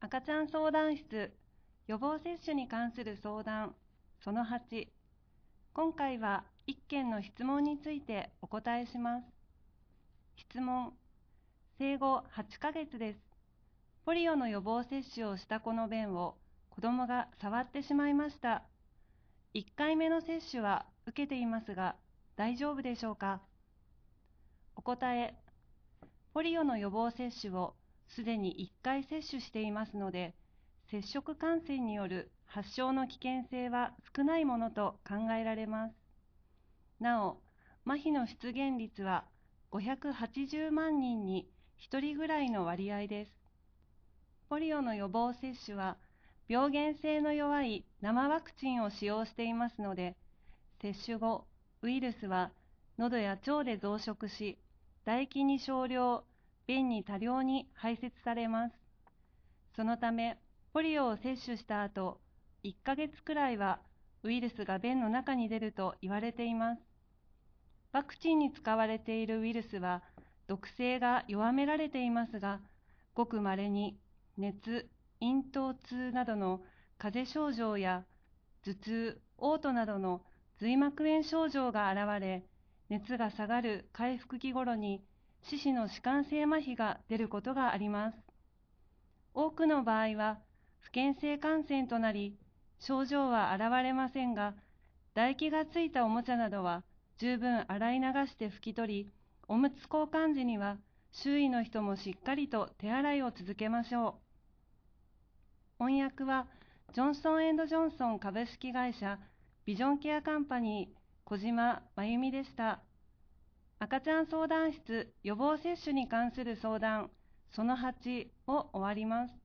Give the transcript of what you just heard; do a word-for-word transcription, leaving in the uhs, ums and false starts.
赤ちゃん相談室予防接種に関する相談そのはち。今回はいっけんの質問についてお答えします。質問。生後はちかげつです。ポリオの予防接種をした子の便を子どもが触ってしまいました。いっかいめの接種は受けていますが大丈夫でしょうか。お答え。ポリオの予防接種をすでにいっかい接種していますので、接触感染による発症の危険性は少ないものと考えられます。なお、麻痺の出現率はごひゃくはちじゅうまんにんにひとりぐらいの割合です。ポリオの予防接種は病原性の弱い生ワクチンを使用していますので、接種後、ウイルスは喉や腸で増殖し、唾液に少量、便に多量に排泄されます。そのため、ポリオを接種した後、いっかげつくらいはウイルスが便の中に出ると言われています。ワクチンに使われているウイルスは毒性が弱められていますが、ごく稀に熱、咽頭痛などの風邪症状や頭痛、嘔吐などの髄膜炎症状が現れ、熱が下がる回復期頃に四肢の弛緩性麻痺が出ることがあります。多くの場合は不検性感染となり、症状は現れませんが、唾液がついたおもちゃなどは十分洗い流して拭き取り、おむつ交換時には周囲の人もしっかりと手洗いを続けましょう。翻訳はジョンソン・エンド・ジョンソン株式会社ビジョンケアカンパニー小島真由美でした。赤ちゃん相談室予防接種に関する相談そのはちを終わります。